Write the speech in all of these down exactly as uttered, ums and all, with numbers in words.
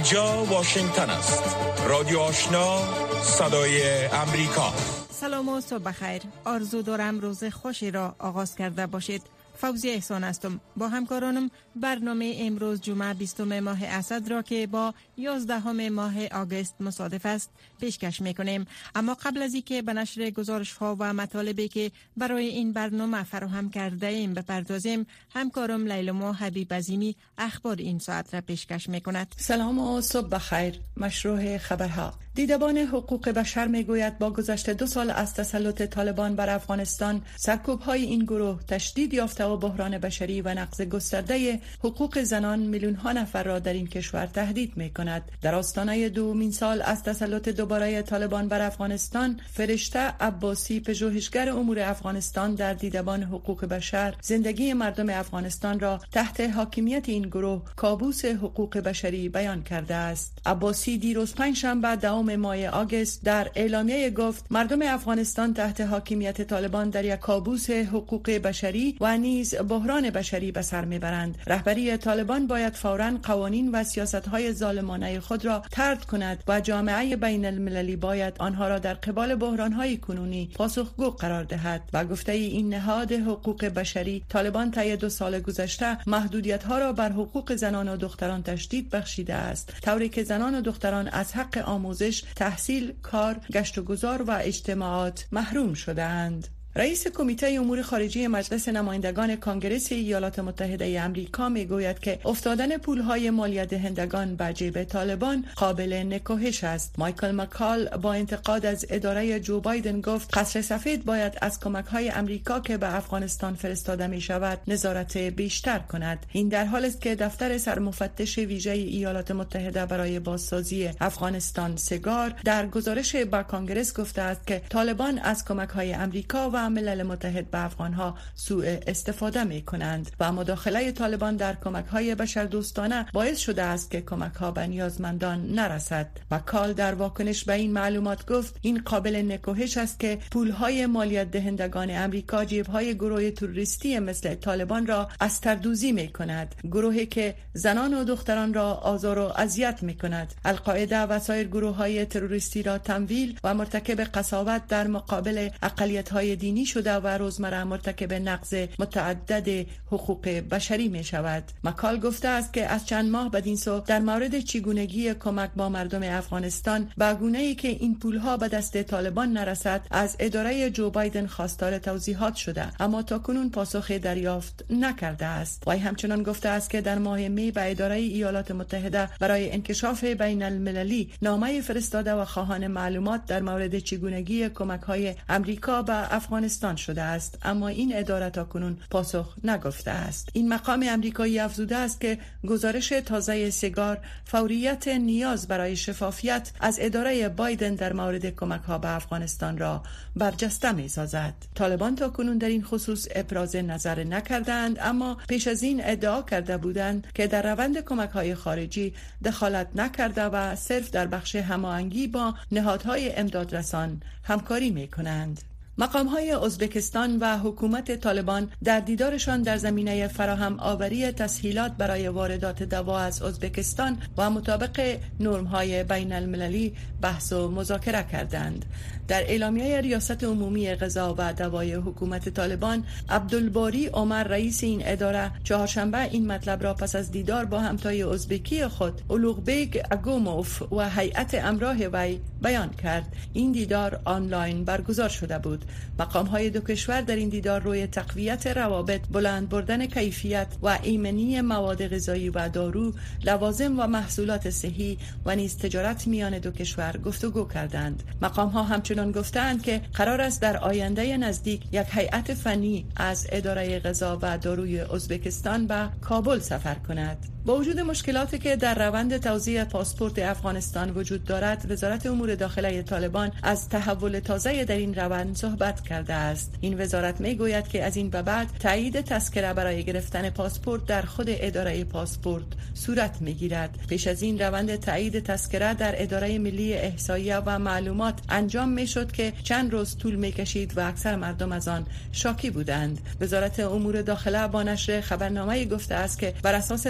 اینجا واشنگتن است. رادیو آشنا، صدای امریکا. سلام و صبح بخیر. آرزو دارم روز خوشی را آغاز کرده باشید. فوزی احسان هستم. با همکارانم برنامه امروز جمعه بیستم ماه اسد را که با یازدهم ماه آگوست مصادف است پیشکش میکنیم. اما قبل از اینکه به نشر گزارش ها و مطالبی که برای این برنامه فراهم کرده ایم بپردازیم، همکارم لیلما حبیب عظیمی اخبار این ساعت را پیشکش میکند. سلام و صبح بخیر. مشروع خبرها. دیدبان حقوق بشر میگوید با گذشت دو سال از تسلط طالبان بر افغانستان، سرکوب‌های این گروه تشدید یافته و بحران بشری و نقض گسترده حقوق زنان میلیون ها نفر را در این کشور تهدید می‌کند. در آستانه دومین سال از تسلط دوباره طالبان بر افغانستان، فرشته عباسی، پژوهشگر امور افغانستان، در دیدبان حقوق بشر زندگی مردم افغانستان را تحت حاکمیت این گروه کابوس حقوق بشری بیان کرده است. عباسی دیروز پنجشنبه دوم ماه آگوست در اعلامیه گفت مردم افغانستان تحت حاکمیت طالبان در یک کابوس حقوق بشری و نیز بحران بشری به سر میبرند. رهبری طالبان باید فوراً قوانین و سیاست‌های ظالمانه خود را طرد کند و جامعه بین المللی باید آنها را در قبال بحران‌های کنونی پاسخگو قرار دهد. و گفته این نهاد حقوق بشری، طالبان طی دو سال گذشته محدودیت‌ها را بر حقوق زنان و دختران تشدید بخشیده است، طوری که زنان و دختران از حق آموزش، تحصیل، کار، گشت و گذار و اجتماعات محروم شده‌اند. رئیس کمیته امور خارجی مجلس نمایندگان کانگرس ایالات متحده ای آمریکا میگوید که افتادن پولهای مالیات دهندگان به جیب طالبان قابل نکوهش است. مایکل مکال با انتقاد از اداره جو بایدن گفت قصر سفید باید از کمک‌های آمریکا که به افغانستان فرستاده می شود نظارت بیشتر کند. این در حالی است که دفتر سرمفتش ویژه ایالات متحده برای بازسازی افغانستان سگار در گزارش به کانگرس گفته است که طالبان از کمک‌های آمریکا و ملل متحد به افغانها سوء استفاده می کنند و مداخله طالبان در کمک‌های بشردوستانه باعث شده است که کمک‌ها به نیازمندان نرسد. و کال در واکنش به این معلومات گفت این قابل نکوهش است که پولهای مالیات دهندگان امریکا جیب‌های گروه تروریستی مثل طالبان را استردوزی می کند، گروهی که زنان و دختران را آزار و اذیت می کند. القاعده و سایر گروه‌های تروریستی را تمویل و مرتکب قساوت در مقابل اقلیت‌های دینی شده و روزمره مرتکب نقض متعدد حقوق بشری می شود. مکال گفته است که از چند ماه بدین سو در مورد چگونگی کمک با مردم افغانستان به گونه‌ای که این پولها به دست طالبان نرسد از اداره جو بایدن خواستار توضیحات شده، اما تاکنون پاسخی دریافت نکرده است. وی همچنان گفته است که در ماه می به اداره ایالات متحده برای انکشاف بین المللی نامه فرستاده و خواهان معلومات در مورد چگونگی کمک‌های آمریکا به افغانستان شده است، اما این اداره تاکنون پاسخ نگفته است. این مقام امریکایی افزوده است که گزارش تازه سگار فوریت نیاز برای شفافیت از اداره بایدن در مورد کمک‌ها به افغانستان را برجسته می‌سازد. طالبان تاکنون در این خصوص ابراز نظر نکردند، اما پیش از این ادعا کرده بودند که در روند کمک‌های خارجی دخالت نکرده و صرف در بخش هماهنگی با نهادهای امدادرسان همکاری می‌کنند. مقام‌های ازبکستان و حکومت طالبان در دیدارشان در زمینه فراهم آوری تسهیلات برای واردات دوا از ازبکستان و مطابق نرم‌های بین المللی بحث و مذاکره کردند. در اعلامیه ریاست عمومی غذا و دوای حکومت طالبان، عبدالباری عمر رئیس این اداره چهارشنبه این مطلب را پس از دیدار با همتای ازبکی خود اولوغبیگ اگوموف و هیئت همراه وی بیان کرد. این دیدار آنلاین برگزار شده بود. مقام‌های دو کشور در این دیدار روی تقویت روابط، بلند بردن کیفیت و ایمنی مواد غذایی و دارو، لوازم و محصولات صحی و نیز تجارت میان دو کشور گفتگو کردند. مقام‌ها همچنان گفتند که قرار است در آینده نزدیک یک هیئت فنی از اداره غذا و داروی ازبکستان به کابل سفر کند. با وجود مشکلاتی که در روند توزیع پاسپورت افغانستان وجود دارد، وزارت امور داخله طالبان از تحول تازه در این روند صحبت کرده است. این وزارت میگوید که از این به بعد تایید تذکره برای گرفتن پاسپورت در خود اداره پاسپورت صورت میگیرد. پیش از این روند تایید تذکره در اداره ملی احصایه و معلومات انجام میشد که چند روز طول میکشید و اکثر مردم از آن شاکی بودند. وزارت امور داخله با نشر خبرنامه گفته است که بر اساس توافق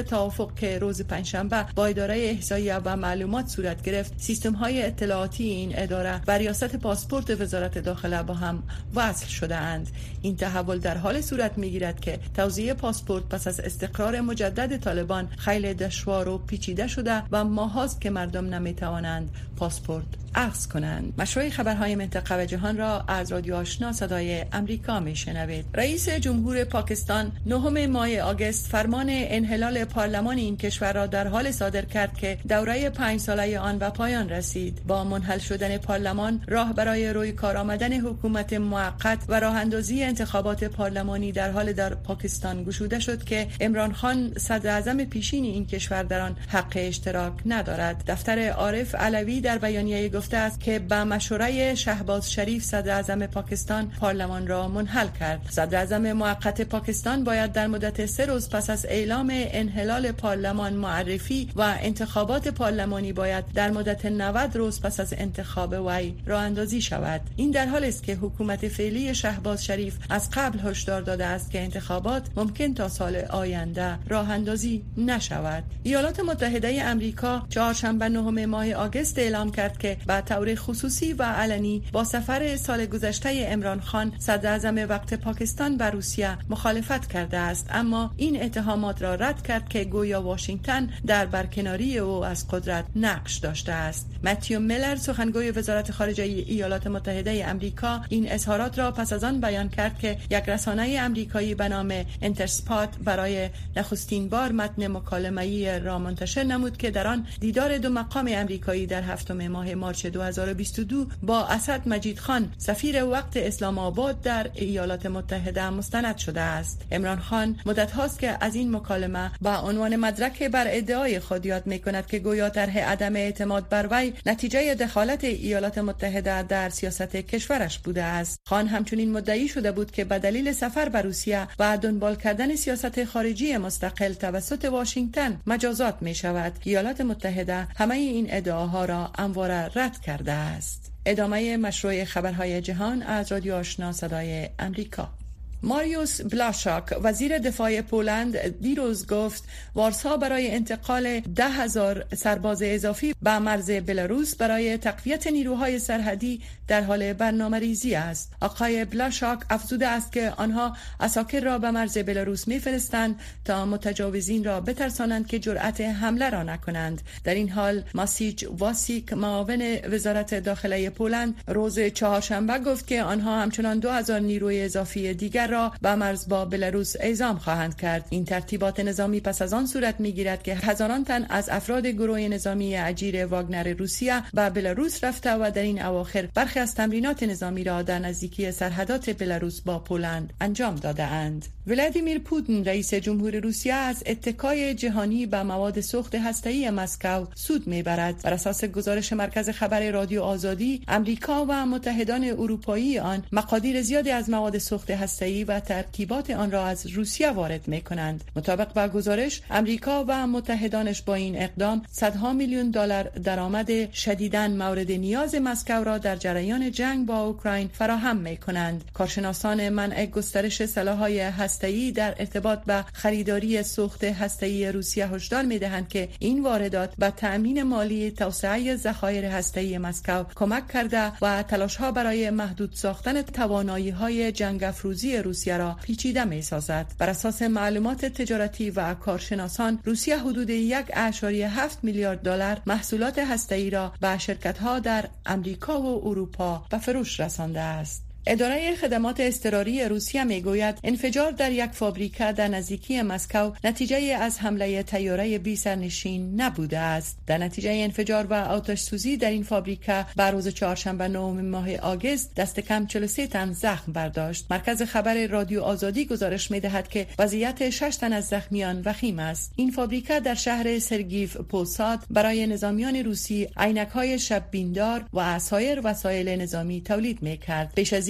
توافق که روز پنجشنبه با اداره احصایه و معلومات صورت گرفت، سیستم‌های اطلاعاتی این اداره و ریاست پاسپورت وزارت داخله با هم وصل شده اند. این تحول در حال صورت می‌گیرد که توزیع پاسپورت پس از استقرار مجدد طالبان خیلی دشوار و پیچیده شده و ماهاست که مردم نمی‌توانند پاسپورت اخذ کنند. مشروع خبرهای منطقه و جهان را از رادیو آشنا صدای امریکا میشنوید. رئیس جمهور پاکستان نهم ماه آگوست فرمان انحلال پارلمان این کشور را در حال صادر کرد که دوره پنج ساله آن به پایان رسید. با منحل شدن پارلمان راه برای روی کار آمدن حکومت موقت و راه اندازی انتخابات پارلمانی در حال در پاکستان گشوده شد که عمران خان صدر اعظم پیشین این کشور در آن حق اشتراک ندارد. دفتر عارف علوی در بیانیه گفته است که با مشوره شهباز شریف صدر اعظم پاکستان پارلمان را منحل کرد. صدر اعظم موقت پاکستان باید در مدت سه روز پس از اعلام انحلال پارلمان معرفی و انتخابات پارلمانی باید در مدت نود روز پس از انتخاب وی راه اندازی شود. این در حالی است که حکومت فعلی شهباز شریف از قبل هشدار داده است که انتخابات ممکن تا سال آینده راه اندازی نشود. ایالات متحده آمریکا چهارشنبه نهم ماه آگوست اعلام کرد که به طور خصوصی و علنی با سفر سال گذشته عمران خان صدر اعظم وقت پاکستان به روسیه مخالفت کرده است، اما این اتهامات را رد کرد که گویا واشنگتن در برکناری او از قدرت نقش داشته است. متیو میلر سخنگوی وزارت خارجه ایالات متحده آمریکا این اظهارات را پس از آن بیان کرد که یک رسانه آمریکایی به نام انترسپات برای نخستین بار متن مکالمه‌ای را منتشر نمود که در آن دیدار دو مقام آمریکایی در هفتم ماه مارس دو هزار و بیست و دو با اسد مجید خان سفیر وقت اسلام آباد در ایالات متحده مستند شده است. عمران خان مدت هاست که از این مکالمه با عنوان مدرک بر ادعای خود یاد می‌کند که گویا طرح عدم اعتماد بر وی نتیجه دخالت ایالات متحده در سیاست کشورش بوده است. خان همچنین مدعی شده بود که به دلیل سفر به روسیه و دنبال کردن سیاست خارجی مستقل توسط واشنگتن مجازات می شود. ایالات متحده همه این ادعاها را همواره رد کرده است. ادامه مشروع خبرهای جهان از رادیو آشنا صدای امریکا. ماریوس بلاشاک وزیر دفاع پولند دیروز گفت وارسا برای انتقال ده هزار سرباز اضافی به مرز بلاروس برای تقویت نیروهای سرحدی در حال برنامه‌ریزی است. آقای بلاشاک افزوده است که آنها عساکر را به مرز بلاروس می‌فرستند تا متجاوزین را بترسانند که جرأت حمله را نکنند. در این حال ماسیچ واسیک معاون وزارت داخله پولند روز چهارشنبه گفت که آنها همچنان دو هزار نیروی اضافی دیگر را به مرز با بلاروس اعزام خواهند کرد. این ترتیبات نظامی پس از آن صورت می‌گیرد که هزاران تن از افراد گروه نظامی اجیر واگنر روسیه به بلاروس رفته و در این اواخر برخی از تمرینات نظامی را در نزدیکی سرحدات بلاروس با پولند انجام داده اند. ولادیمیر پوتین رئیس جمهور روسیه از اتکای جهانی به مواد سوخت هسته‌ای مسکو سود می‌برد. بر اساس گزارش مرکز خبر رادیو آزادی، آمریکا و متحدان اروپایی آن مقادیر زیادی از مواد سوخت هسته‌ای و ترکیبات آن را از روسیه وارد می‌کنند. مطابق با گزارش، آمریکا و متحدانش با این اقدام صدها میلیون دلار درآمد شدیداً مورد نیاز مسکو را در جریان جنگ با اوکراین فراهم می‌کنند. کارشناسان منع گسترش سلاح‌های هسته‌ای در ارتباط به خریداری سوخت هسته‌ای روسیه هشدار می‌دهند که این واردات به تأمین مالی توسعه ذخایر هسته‌ای مسکو کمک کرده و تلاش‌ها برای محدود ساختن توانایی‌های جنگ افروزی روسیه را پیچیده می‌سازد. بر اساس معلومات تجارتی و کارشناسان، روسیه حدود یک و هفت میلیارد دلار محصولات هسته‌ای را به شرکت‌ها در آمریکا و اروپا به فروش رسانده است. اداره خدمات اضطراری روسیه میگوید انفجار در یک فابریکه در نزدیکی مسکو نتیجه از حمله طیاره بی سرنشین نبوده است. در نتیجه انفجار و آتش سوزی در این فابریکه بر روز چهارشنبه نهم ماه آگوست دست کم چهل و سه تن زخم برداشت. مرکز خبر رادیو آزادی گزارش میدهد که وضعیت شش تن از زخمیان وخیم است. این فابریکه در شهر سرگیف پوساد برای نظامیان روسی عینک‌های شب بیندار و سایر وسایل نظامی تولید میکرد. پیش از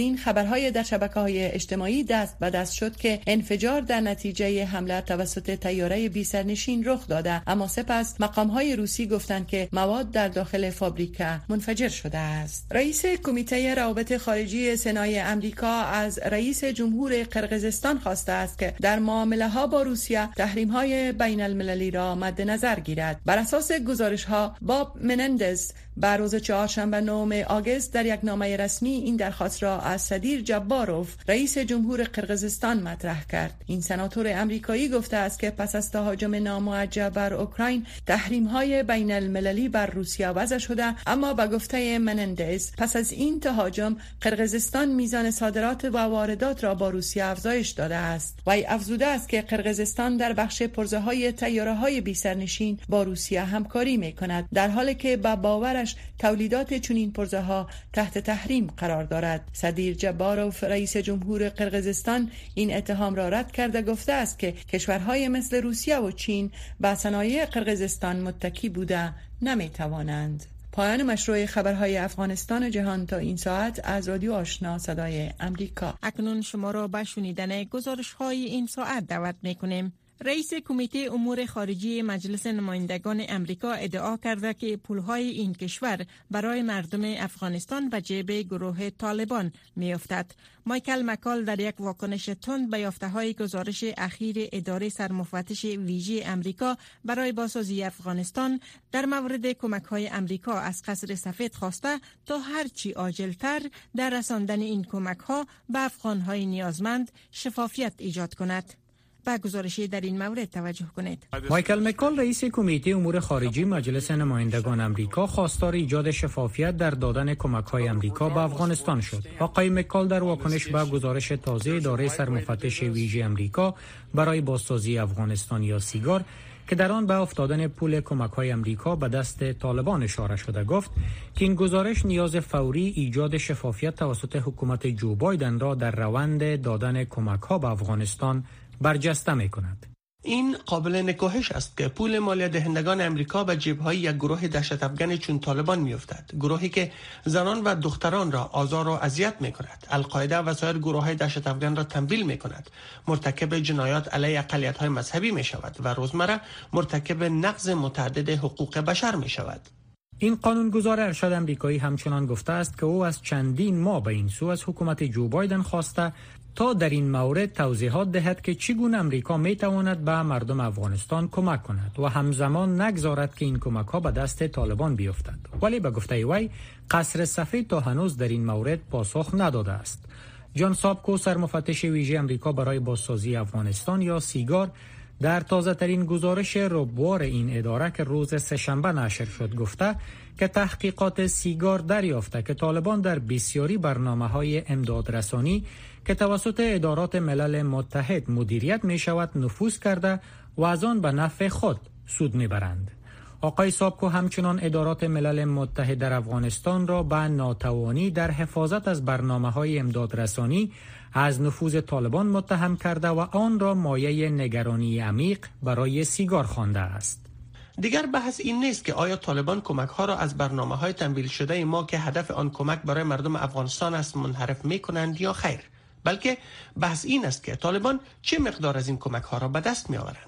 این خبرهای در شبکه‌های اجتماعی دست به دست شد که انفجار در نتیجه حمله توسط طیاره بی سرنشین رخ داده، اما سپس مقام‌های روسی گفتند که مواد در داخل فابریکه منفجر شده است. رئیس کمیته روابط خارجی سنای امریکا از رئیس جمهور قرقیزستان خواسته است که در معامله‌ها با روسیه تحریم‌های بین المللی را مد نظر گیرد. بر اساس گزارش‌ها باب منندز بر روز چهارشنبه نهم آگوست در یک نامه رسمی این درخواست را از صدیر جباروف رئیس جمهور قرقیزستان مطرح کرد. این سناتور امریکایی گفته است که پس از تهاجم ناموجه بر اوکراین تحریم‌های بین المللی بر روسیه وضع شده، اما به گفته منندز پس از این تهاجم قرقیزستان میزان صادرات و واردات را با روسیه افزایش داده است. وی افزوده است که قرقیزستان در بخش پرزه‌های طیاره‌های بی سرنشین با روسیه همکاری می‌کند، در حالی که به باورش تولیدات چنین پرزه‌ها تحت تحریم قرار دارد. صدیر جباروف رئیس جمهور قرقیزستان این اتهام را رد کرده گفته است که کشورهای مثل روسیه و چین به صنایع قرقیزستان متکی بوده نمی‌توانند. پایان مشروع خبرهای افغانستان و جهان تا این ساعت از رادیو آشنا صدای امریکا. اکنون شما را به شنیدن گزارش‌های این ساعت دعوت می‌کنیم. رئیس کمیته امور خارجی مجلس نمایندگان امریکا ادعا کرده که پولهای این کشور برای مردم افغانستان به جیب گروه طالبان میافتد. مایکل مکال در یک واکنش تند به یافته‌های گزارش اخیر اداره سرمفتش ویژه امریکا برای بازسازی افغانستان در مورد کمک‌های امریکا از قصر سفید خواسته تا هرچی عاجل‌تر در رساندن این کمک‌ها به افغان‌های نیازمند شفافیت ایجاد کند. با گزارشی در این مورد توجه کنید. مایکل مکال رئیس کمیته امور خارجی مجلس نمایندگان امریکا خواستار ایجاد شفافیت در دادن کمک‌های امریکا به افغانستان شد. آقای مکال در واکنش به گزارش تازه اداره سرمفتش ویژه امریکا برای بازسازی افغانستان یا سیگار که در آن به افتادن پول کمک‌های امریکا به دست طالبان اشاره شده گفت که این گزارش نیاز فوری ایجاد شفافیت توسط حکومت جو بایدن را در روند دادن کمک‌ها به افغانستان برجسته می کند. این قابل نکوهش است که پول مالیات دهندگان امریکا به جیب‌های یک گروه دهشت افغان چون طالبان می‌افتد، گروهی که زنان و دختران را آزار و اذیت می‌کند، القاعده و سایر گروه‌های دهشت افغان را تمویل می‌کند، مرتکب جنایات علیه اقلیت‌های مذهبی می‌شود و روزمره مرتکب نقض متعدد حقوق بشر می‌شود. این قانونگذار ارشد امریکایی همچنان گفته است که او از چندین ماه به این سو از حکومت جو بایدن خواسته تا در این مورد توضیحات دهد که چگونه امریکا می تواند به مردم افغانستان کمک کند و همزمان نگذارد که این کمک ها به دست طالبان بیفتد. ولی به گفته وی قصر سفید تا هنوز در این مورد پاسخ نداده است. جان سابکو سرمفتش ویژه امریکا برای بازسازی افغانستان یا سیگار در تازه ترین گزارش ربوار این اداره که روز سه‌شنبه نشر شد گفته که تحقیقات سیگار دریافته که طالبان در بسیاری برنامه‌های امدادرسانی که توسط ادارات ملل متحد مدیریت می شود نفوذ کرده و از آن به نفع خود سود می برند. آقای سابکو همچنان ادارات ملل متحد در افغانستان را به ناتوانی در حفاظت از برنامه‌های امدادرسانی از نفوذ طالبان متهم کرده و آن را مایه نگرانی عمیق برای سیگار خوانده است. دیگر بحث این نیست که آیا طالبان کمک ها را از برنامه های تمویل شده ما که هدف آن کمک برای مردم افغانستان است منحرف می کنند یا خیر، بلکه بحث این است که طالبان چه مقدار از این کمک ها را به دست می آورند.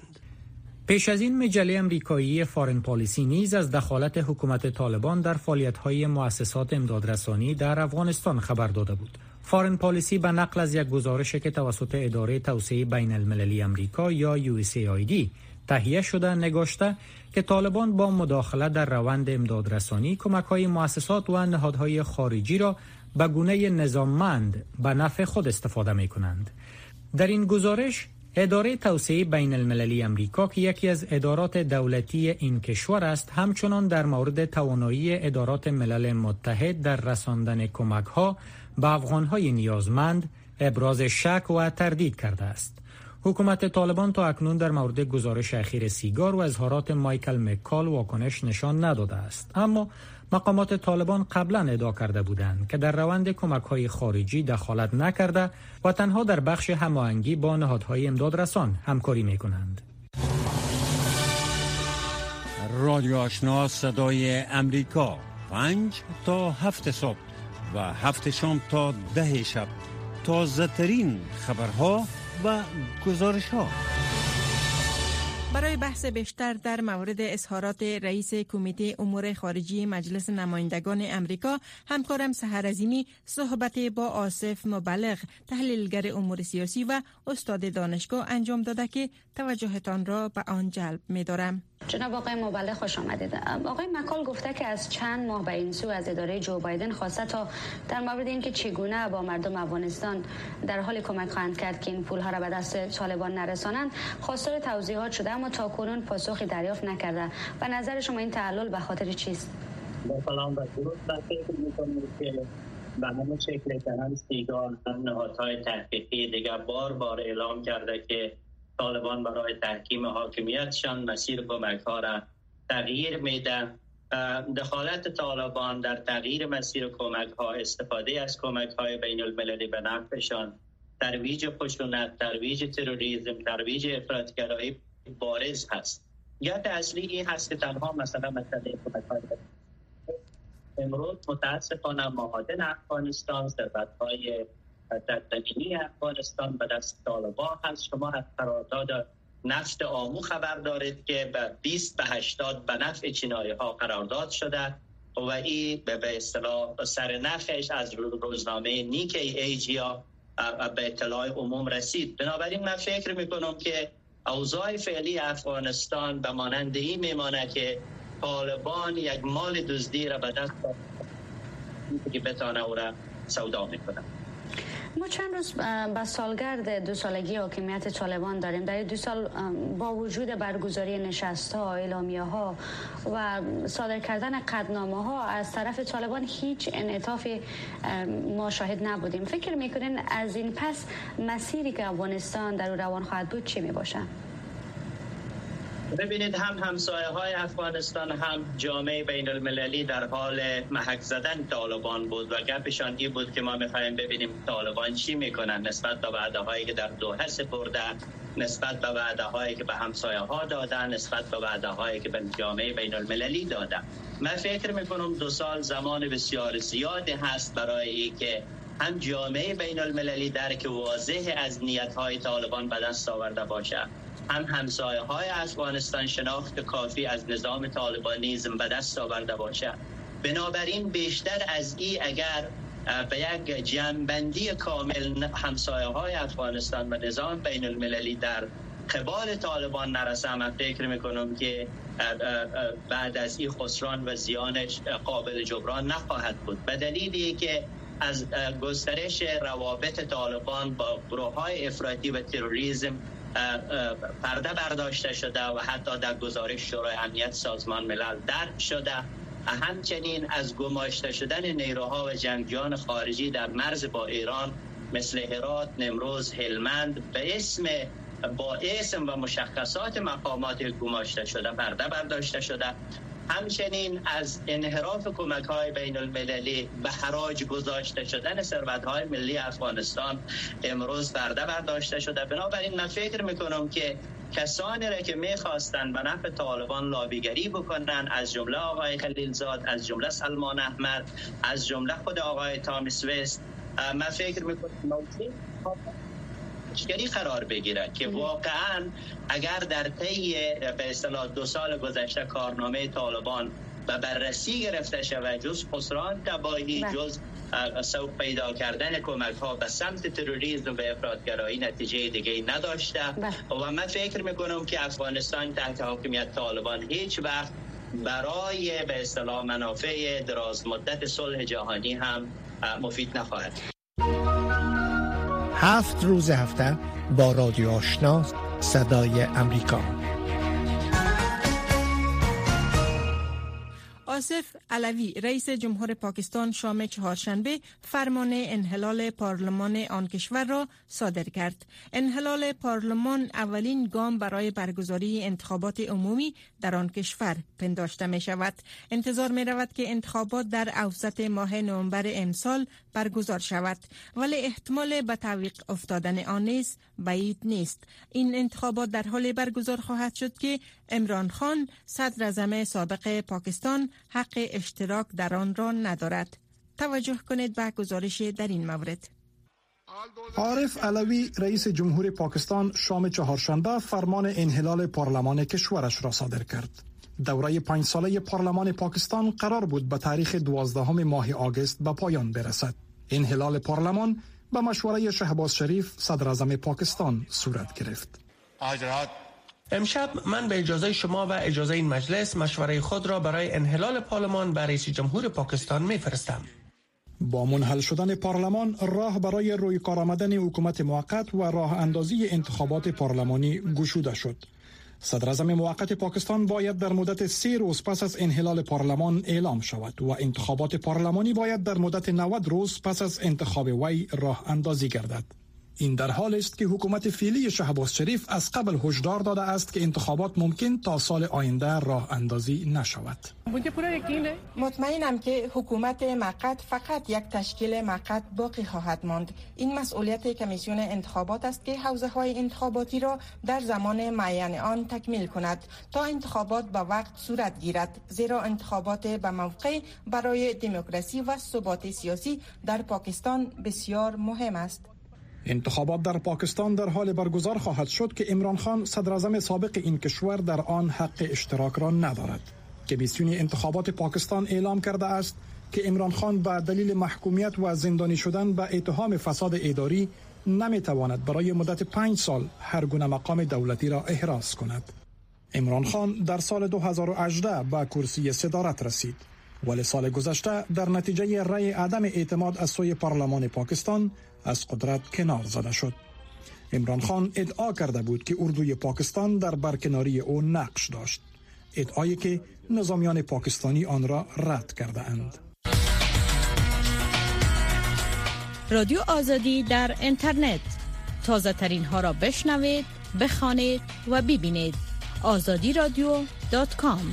پیش از این مجله امریکایی فارن پالیسی نیز از دخالت حکومت طالبان در فعالیت‌های مؤسسات امدادرسانی در افغانستان خبر داده بود. فارن پالیسی به نقل از یک گزارش که توسط اداره توسعه بین المللی امریکا یا یو اس ای آی دی تهیه شده نگاشته که طالبان با مداخله در روند امدادرسانی کمک‌های مؤسسات و نهادهای خارجی را به گونه نظاممند به نفع خود استفاده می‌کنند. در این گزارش اداره توسعه بین المللی امریکا که یکی از ادارات دولتی این کشور است همچنان در مورد توانایی ادارات ملل متحد در رساندن کمک‌ها به افغان‌های نیازمند ابراز شک و تردید کرده است. حکومت طالبان تا اکنون در مورد گزارش اخیر سیگار و اظهارات مایکل مکال واکنش نشان نداده است، اما مقامات طالبان قبلا ادعا کرده بودند که در روند کمک‌های خارجی دخالت نکرده و تنها در بخش هماهنگی با نهادهای امدادرسان همکاری می‌کنند. رادیو آشنا صدای امریکا پنج تا هفت صبح و هفت شام تا ده شب تازه ترین خبرها و گزارش ها. برای بحث بیشتر در مورد اظهارات رئیس کمیته امور خارجی مجلس نمایندگان امریکا، همکارم سحر عظیمی صحبت با آصف مبلغ، تحلیلگر امور سیاسی و استاد دانشگاه انجام داده که توجهتان را به آن جلب می‌دارم. جناب آقای مبلغ خوش آمدید. آقای مکال گفته که از چند ماه به این سو از اداره جو بایدن خواسته تا در مورد اینکه چگونه با مردم افغانستان در حال کمک خواهند کرد که این پول‌ها را به دست طالبان نرسانند، خواستار توضیحات شده اما تاکنون پاسخی دریافت نکرده. و نظر شما این تعلل به خاطر چیست؟ با سلام و درود. من فکر می‌کنم که به همون شکل که هم سیگار هم نهادهای تحقیقی دیگر بار بار اعلام کرده که طالبان برای تحکیم حاکمیتشان مسیر کمک‌ها را تغییر میده. دخالت طالبان در تغییر مسیر کمک‌ها، استفاده از کمک‌های بین المللی به نفعشان، ترویج خشونت، ترویج تروریسم، ترویج افراط‌گرایی بارز هست. گرد اصلی این هست که تنها مثلا مسئله کمک‌های امروز متاسفانه معادن افغانستان، ثروت‌های سرزمینی افغانستان به دست طالبان هست. شما از قرارداد نفت آمو خبر دارید که به بیست به هشتاد به نفع چینایی ها قرارداد شده و این به اصطلاح سر نخش از روزنامه نیکی ایجیا به اطلاع عموم رسید. بنابراین من فکر میکنم که اوضاع فعلی افغانستان به مانند این میمانه که طالبان یک مال دزدی را به دست که بتانه او را سودا میکنه. ما چند روز به سالگرد دو سالگی حاکمیت طالبان داریم. در دو سال با وجود برگزاری نشست‌ها، اعلامیه‌ها و صادر کردن قطعنامه‌ها از طرف طالبان هیچ انعطافی ما شاهد نبودیم. فکر می‌کنین از این پس مسیری که افغانستان در او روان خواهد بود چی می‌باشه؟ ببینید، هم همسایه های افغانستان هم جامعه بین المللی در حال محک زدن طالبان بود و گپشان این بود که ما میخوایم ببینیم طالبان چی میکنن نسبت به وعده هایی که در دوحه سپرده، نسبت به وعده هایی که به همسایه ها دادن، نسبت به وعده هایی که به جامعه بین المللی دادن. من فکر میکنم دو سال زمان بسیار زیادی هست برای این که هم جامعه بین المللی درک واضح از نیت های طالبان به دست آورده باشه، هم همسایه های افغانستان شناخت کافی از نظام طالبانیزم به دست آورده باشه. بنابراین بیشتر از این اگر به یک جمع‌بندی کامل همسایه های افغانستان و نظام بین المللی در قبال طالبان نرسه، من فکر میکنم که بعد از این خسران و زیانش قابل جبران نخواهد بود، به دلیلی که از گسترش روابط طالبان با گروه های افراطی و تروریسم پرده برداشته شده و حتی در گزارش شورای امنیت سازمان ملل درک شده. همچنین از گماشته شدن نیروها و جنگجویان خارجی در مرز با ایران مثل هرات، نمروز، هلمند به اسم با اسم و مشخصات مقامات گماشته شده پرده برداشته شده. همچنین از انحراف کمک‌های بین المللی به حراج گذاشته شدن ثروت‌های ملی افغانستان امروز پرده برداشته شده. بنابراین من فکر میکنم که کسانی را که میخواستن به نفع طالبان لابیگری بکنن، از جمله آقای خلیلزاد، از جمله سلمان احمد، از جمله خود آقای تامیس وست، من فکر میکنم موضوع مشکلی قرار بگیره که واقعا اگر در طی به اصطلاح دو سال گذشته کارنامه طالبان و بررسی گرفته شود، جز خسران تباهی، جز سوق پیدا کردن کمک ها به سمت تروریسم و افراطگرایی نتیجه دیگه نداشته و من فکر میکنم که افغانستان تحت حاکمیت طالبان هیچ وقت برای به اصطلاح منافع دراز مدت صلح جهانی هم مفید نخواهد. هفت روز هفته با رادیو آشنا صدای امریکا. آصف علوی رئیس جمهور پاکستان شام چهارشنبه فرمان انحلال پارلمان آن کشور را صادر کرد. انحلال پارلمان اولین گام برای برگزاری انتخابات عمومی در آن کشور پنداشته می شود. انتظار می رود که انتخابات در اواسط ماه نوامبر امسال برگزار شود، ولی احتمال به تعویق افتادن آن نیز بعید نیست. این انتخابات در حال برگزار خواهد شد که عمران خان صدر اعظم سابق پاکستان حق اشتراک در آن را ندارد. توجه کنید به گزارش در این مورد. عارف علوی رئیس جمهور پاکستان شام چهارشنبه فرمان انحلال پارلمان کشورش را صادر کرد. دوره پنج ساله پارلمان پاکستان قرار بود به تاریخ دوازدهم ماه آگوست به پایان برسد. انحلال پارلمان به مشوره شهباز شریف صدر اعظم پاکستان صورت گرفت. امشب من به اجازه شما و اجازه این مجلس مشوره خود را برای انحلال پارلمان به رئیس جمهور پاکستان می‌فرستم. با منحل شدن پارلمان راه برای روی کار آمدن حکومت موقت و راه اندازی انتخابات پارلمانی گشوده شد. صدر اعظم موقت پاکستان باید در مدت سی روز پس از انحلال پارلمان اعلام شود و انتخابات پارلمانی باید در مدت نود روز پس از انتخاب وی راه اندازی گردد. این در حال است که حکومت فعلی شهباز شریف از قبل هشدار داده است که انتخابات ممکن تا سال آینده راه اندازی نشود. مطمئنم که حکومت موقت فقط یک تشکیل موقت باقی خواهد ماند. این مسئولیت کمیسیون انتخابات است که حوزه های انتخاباتی را در زمان معین آن تکمیل کند تا انتخابات به وقت صورت گیرد، زیرا انتخابات به موقع برای دموکراسی و ثبات سیاسی در پاکستان بسیار مهم است. انتخابات در پاکستان در حال برگزار خواهد شد که عمران خان صدر اعظم سابق این کشور در آن حق اشتراک را ندارد. کمیسیون انتخابات پاکستان اعلام کرده است که عمران خان به دلیل محکومیت و زندانی شدن به اتهام فساد اداری نمیتواند برای مدت پنج سال هر گونه مقام دولتی را احراز کند. عمران خان در سال دو هزار و هجده به کرسی صدارت رسید، ولی سال گذشته در نتیجه رأی عدم اعتماد از سوی پارلمان پاکستان از قدرت کنار زده شد. عمران خان ادعا کرده بود که اردوی پاکستان در برکناری او نقش داشت، ادعایی که نظامیان پاکستانی آن را رد کرده اند. رادیو آزادی در اینترنت، تازه ترین ها را بشنوید، بخوانید و ببینید. آزادی رادیو دات کام.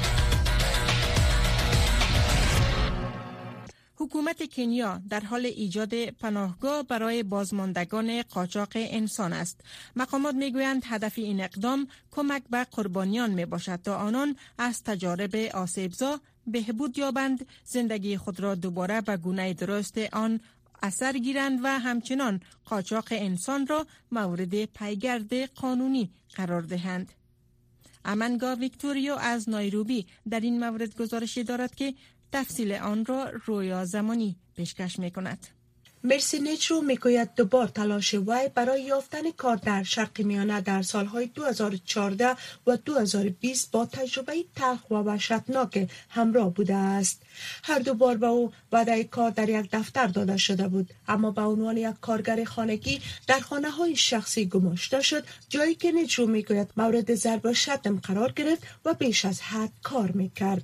حکومت کنیا در حال ایجاد پناهگاه برای بازماندگان قاچاق انسان است. مقامات میگویند هدف این اقدام کمک به قربانیان می باشد تا آنان از تجارب آسیبزا بهبود یابند، زندگی خود را دوباره به گونه درست آن اثر گیرند و همچنان قاچاق انسان را مورد پیگرد قانونی قرار دهند. امنگا ویکتوریو از نایروبی در این مورد گزارشی دارد که تفصیل آن را رویا زمانی پیشکش می کند. مرسی نیچرو می گوید دوبار تلاش وی برای یافتن کار در شرق میانه در سالهای دو هزار و چهارده و دو هزار و بیست با تجربه تلخ و وحشتناک همراه بوده است. هر دو بار به او وعده کار در یک دفتر داده شده بود، اما به عنوان یک کارگر خانگی در خانه های شخصی گماشته شد، جایی که نیچرو می گوید مورد ضرب و شتم قرار گرفت و بیش از حد کار می کرد.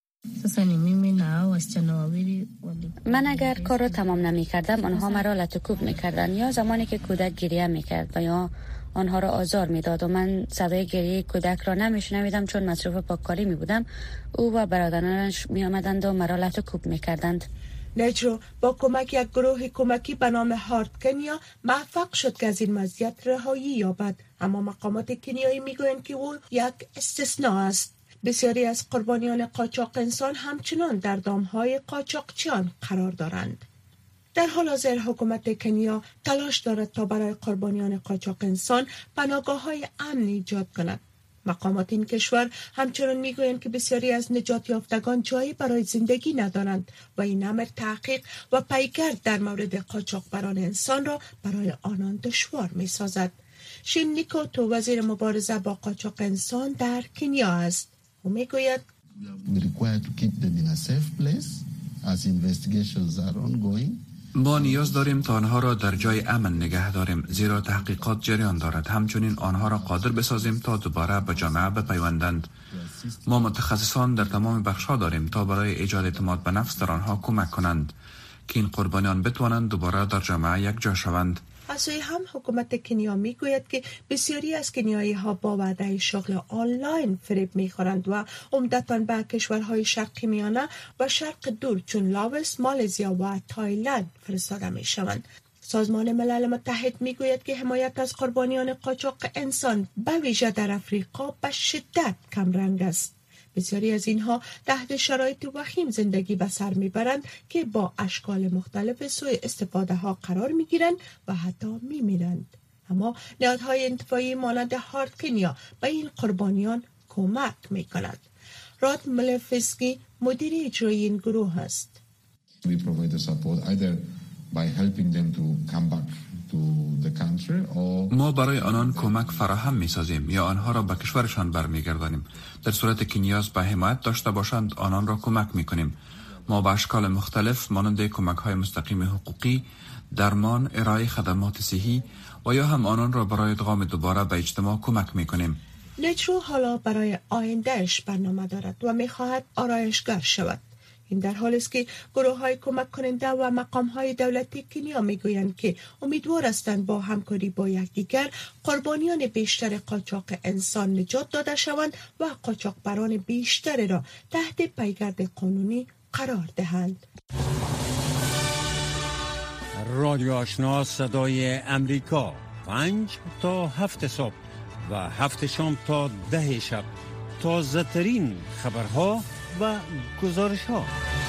من اگر کار را تمام نمی کردم آنها مرا لطکوب می کردن، یا زمانی که کودک گریه می کرد و یا آنها را آزار می داد و من صدای گریه کودک را نمی شنویدم چون مصروف پاککاری می بودم. او و برادرانش می آمدند و مرا لطکوب می کردند. نیچرو با کمک یک گروه کمکی به نام هارت کنیا موفق شد که از این مزیت رهایی یابد، اما مقامات کنیایی می گویند که او یک استثناء است. بسیاری از قربانیان قاچاق انسان همچنان در دامهای قاچاقچیان قرار دارند. در حال حاضر حکومت کنیا تلاش دارد تا برای قربانیان قاچاق انسان پناهگاه‌های امن ایجاد کند. مقامات این کشور همچنان میگویند که بسیاری از نجات یافتگان جایی برای زندگی ندارند و این امر تحقیق و پیگرد در مورد قاچاقبران انسان را برای آنان دشوار می‌سازد. شین نیکوتو وزیر مبارزه با قاچاق انسان در کنیا است. او میگوید ما نیاز داریم تا آنها را در جای امن نگه داریم، زیرا تحقیقات جریان دارد. همچنین آنها را قادر بسازیم تا دوباره به جامعه بپیوندند. ما متخصصان در تمام بخش‌ها داریم تا برای ایجاد اعتماد به نفس در آنها کمک کنند که این قربانیان بتوانند دوباره در جامعه یک جا شوند. از سوی هم حکومت کنیا میگوید که بسیاری از کنیایی ها با وعده شغل آنلاین فریب میخورند و عمدتاً به کشورهای شرق میانه و شرق دور چون لاوس، مالزیا و تایلند فرستاده میشوند. سازمان ملل متحد میگوید که حمایت از قربانیان قاچاق انسان به ویژه در افریقا به شدت کم رنگ است. بسیاری از اینها تحت شرایط وخیم زندگی به سر میبرند که با اشکال مختلف سوء استفاده ها قرار میگیرند و حتی میمیرند. اما نهادهای انتفاعی مانند هارت کنیا به این قربانیان کمک میکند. راد ملفسکی مدیر اجرایی این گروه است. We provide the support either by helping them to come back to the country or ما برای آنان کمک فراهم می‌سازیم یا آنها را به کشورشان برمیگردانیم. در صورت که نیاز به حمایت داشته باشند آنان را کمک می‌کنیم. ما به اشکال مختلف مانند کمک‌های مستقیم حقوقی، درمان، ارائه خدمات صحی و یا هم آنان را برای ادغام دوباره به اجتماع کمک می‌کنیم. نترو حالا برای آیندهش برنامه دارد و می‌خواهد آرایشگر شود. این در حالی است که گروه های کمک کننده و مقام های دولتی کنیا میگویند که امیدوار هستند با همکاری با یکدیگر قربانیان بیشتر قاچاق انسان نجات داده شوند و قاچاقبران بیشتر را تحت پیگرد قانونی قرار دهند. رادیو آشنا صدای امریکا، پنج تا هفت صبح و هفت شام تا ده شب، تازه ترین خبرها و گزارش ها.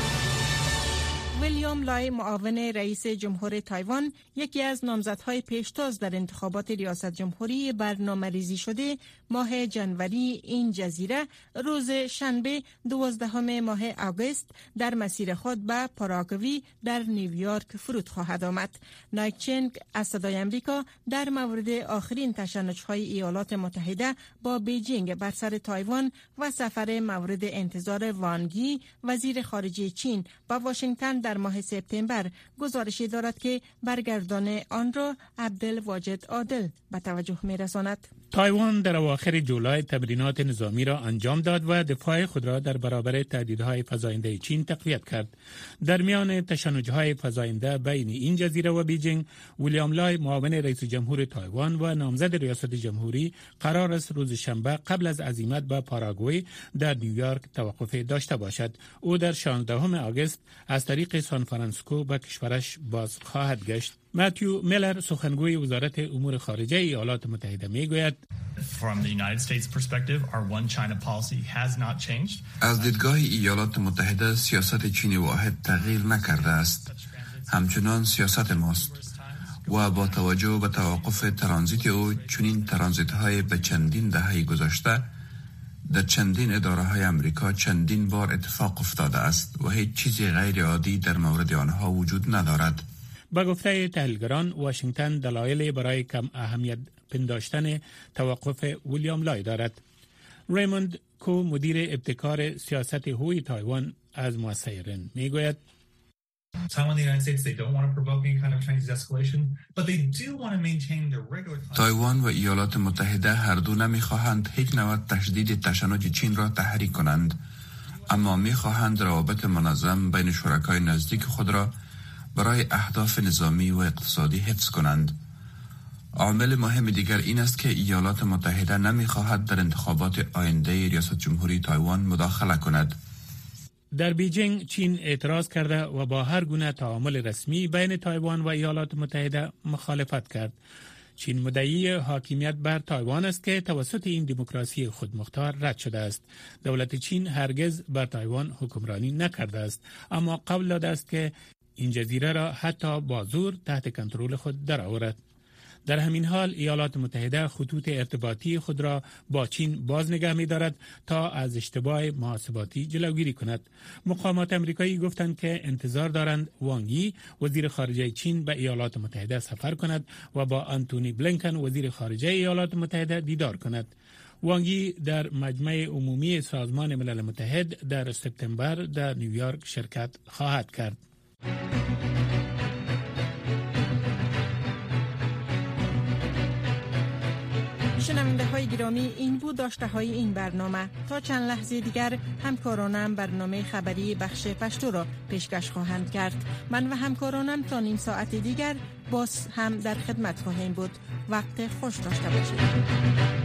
ویلیام لای معاون رئیس جمهور تایوان یکی از نامزدهای پیشتاز در انتخابات ریاست جمهوری برنامه‌ریزی شده ماه جنوری این جزیره روز شنبه دوازدهم ماه آگوست در مسیر خود به پاراگوی در نیویورک فرود خواهد آمد. نایک چنگ از صدای امریکا در مورد آخرین تشنج‌های ایالات متحده با بیجینگ بر سر تایوان و سفر مورد انتظار وانگ یی وزیر خارجه چین به واشنگتن در ماه سپتامبر گزارشی دارد که برگردان آن را عبدالواجد عادل به توجه می‌رساند. تایوان در اواخر جولای تمرینات نظامی را انجام داد و دفاع خود را در برابر تهدیدهای فزاینده چین تقویت کرد. در میان تشنج‌های فزاینده بین این جزیره و بیجینگ، ویلیام لای معاون رئیس جمهور تایوان و نامزد ریاست جمهوری قرار است روز شنبه قبل از عزیمت به پاراگوئه در نیویورک توقف داشته باشد. او در شانزدهم آگوست از طریق سان فرانسیسکو به کشورش باز خواهد گشت. ماتیو میلر سخنگوی وزارت امور خارجه ایالات متحده میگوید از دیدگاه ایالات متحده سیاست چین واحد تغییر نکرده است، همچنان سیاست ماست و با توجه به توقف ترانزیت او چنین ترانزیت های به چندین دهه گذشته در چندین اداره های امریکا چندین بار اتفاق افتاده است و هیچ چیزی غیر عادی در مورد آنها وجود ندارد. با گفته تحلیلگران واشنگتن دلایلی برای کم اهمیت پنداشتن توقف ویلیام لای دارد. ریموند کو مدیر ابتکار سیاست هوی تایوان از مؤسسه رن میگوید تایوان و ایالات متحده هر دو نمیخواهند هیچ نوع تشدید تشنج چین را تحریک کنند، اما میخواهند روابط منظم بین شرکای نزدیک خود را برای اهداف نظامی و اقتصادی حفظ کنند. عامل مهم دیگر این است که ایالات متحده نمیخواهد در انتخابات آینده ریاست جمهوری تایوان مداخله کند. در بیجینگ چین اعتراض کرده و با هر گونه تعامل رسمی بین تایوان و ایالات متحده مخالفت کرد. چین مدعی حاکمیت بر تایوان است که توسط این دموکراسی خودمختار رد شده است. دولت چین هرگز بر تایوان حکمرانی نکرده است، اما قبول داده است که این جزیره را حتی با زور تحت کنترل خود درآورد. در همین حال ایالات متحده خطوط ارتباطی خود را با چین باز نگه می دارد تا از اشتباه محاسباتی جلوگیری کند. مقامات امریکایی گفتند که انتظار دارند وانگ یی وزیر خارجه چین به ایالات متحده سفر کند و با آنتونی بلینکن وزیر خارجه ایالات متحده دیدار کند. وانگ یی در مجمع عمومی سازمان ملل متحد در سپتامبر در نیویورک شرکت خواهد کرد. شنونده های گرامی، این بود داشته های این برنامه. تا چند لحظه دیگر همکارانم برنامه خبری بخش پشتو را پیشکش خواهند کرد. من و همکارانم تا نیم ساعت دیگر باز هم در خدمت خواهیم بود. وقت خوش داشته باشید.